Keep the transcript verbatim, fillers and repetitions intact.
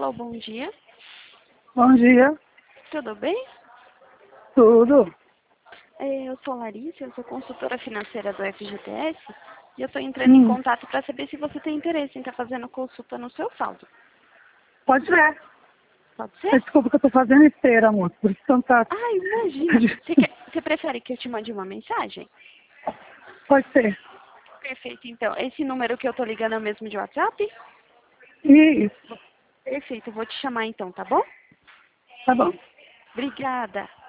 Alô, bom dia. Bom dia. Tudo bem? Tudo. É, eu sou Larissa, eu sou consultora financeira do F G T S e eu estou entrando em Hum, contato para saber se você tem interesse em estar fazendo consulta no seu saldo. pode ser. Pode ser? Desculpa que eu tô fazendo esteira, amor. Por isso que eu não tá... Ah, imagina. Você, quer, você prefere que eu te mande uma mensagem? Pode ser. Perfeito, então. Esse número que eu estou ligando é o mesmo de WhatsApp? Isso. Perfeito, eu vou te chamar então, tá bom? Tá bom. Obrigada.